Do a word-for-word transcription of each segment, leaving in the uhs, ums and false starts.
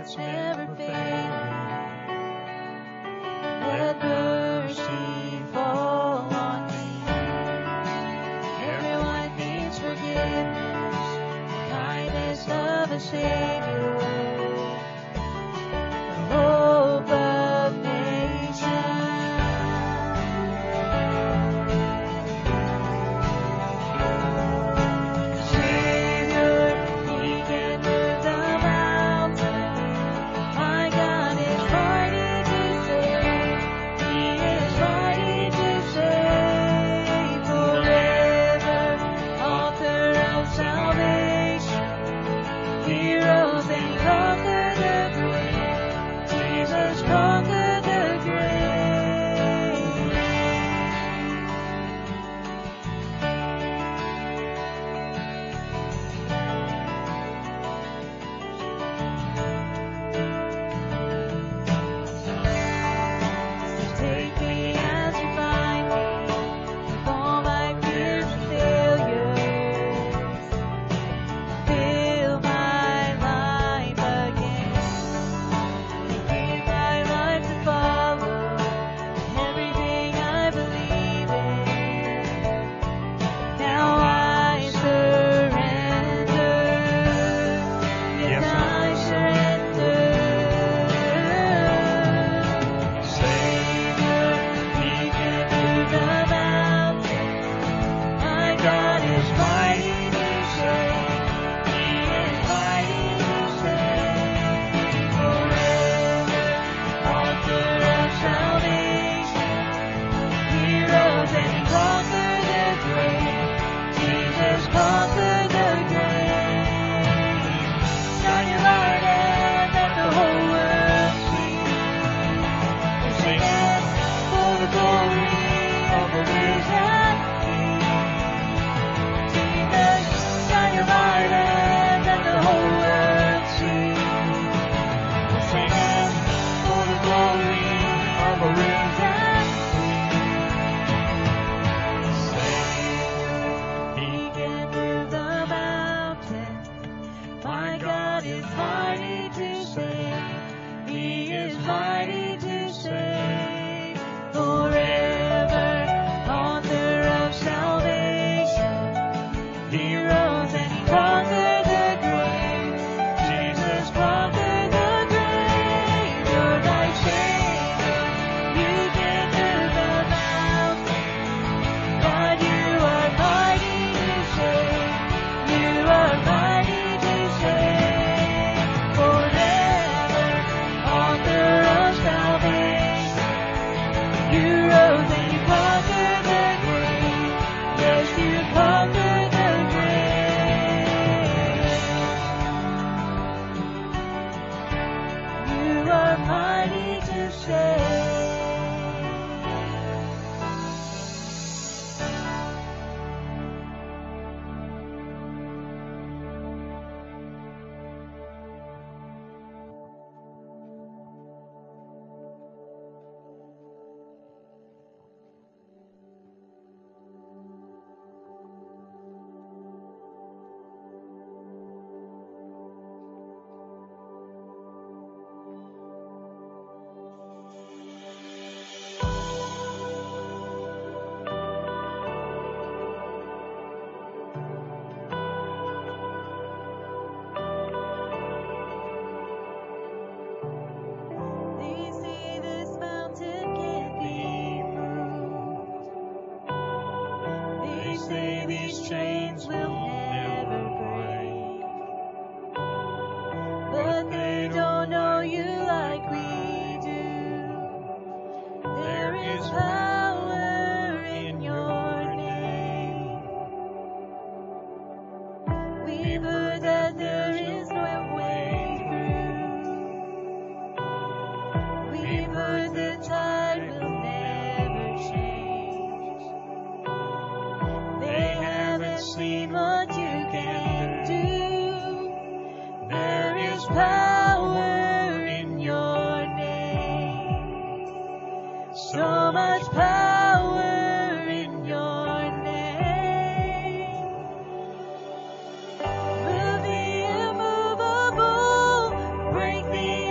that's never failing. Let mercy fall on me. Everyone needs forgiveness, kindness of a Savior, hope of Break the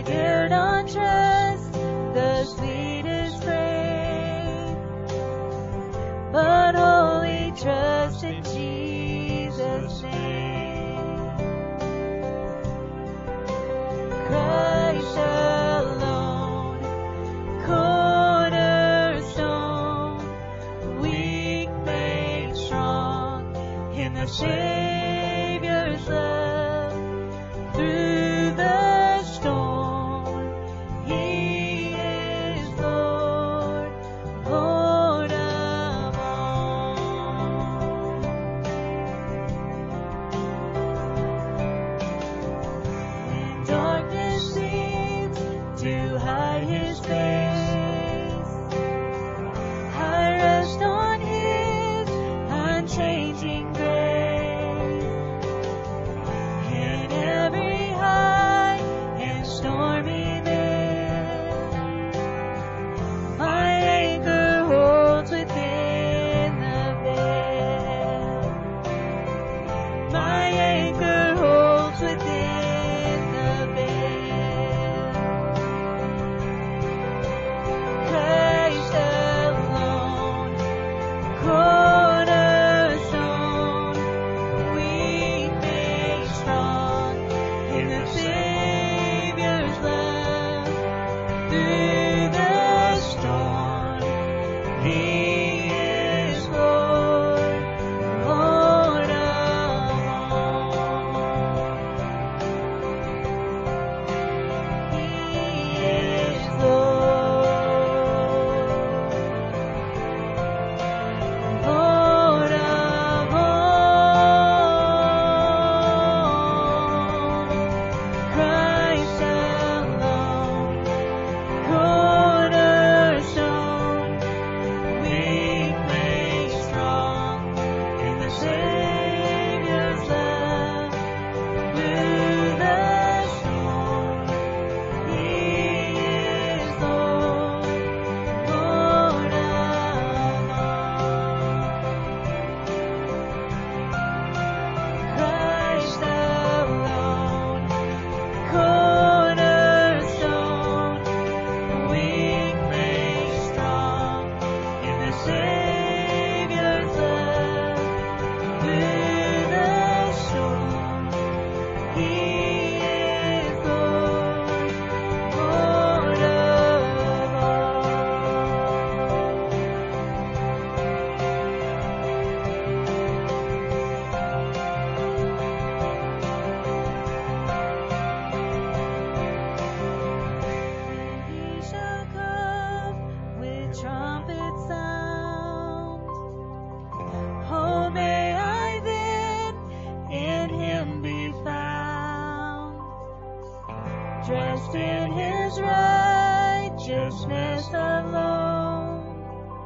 dare not trust the sweetest frame, but wholly trust in Jesus' name. Christ alone, cornerstone, weak made strong in the Savior's love. Through the storm, He is Lord, Lord of all. When darkness seems to hide His face, I rest on His unchanging grace. In every high and stormy mail, my anchor holds within the veil. My anchor holds within the veil. Christ alone, cornerstone, weak made strong in the Savior's love. Through the storm, He is Lord, Lord of all. He is Lord, Lord of all. Christ alone, cornerstone, weak made strong in the Savior's love. Through the storm, He is Lord, Lord of all. Christ alone, cornerstone, weak made strong in the Savior's love. Through the storm, He is Lord, Lord of all. He shall come with trumpet sound. Oh, may I then in Him be found, dressed in His righteousness alone,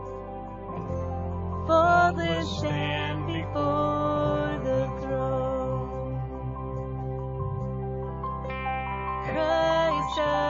faultless stand before the throne. Christ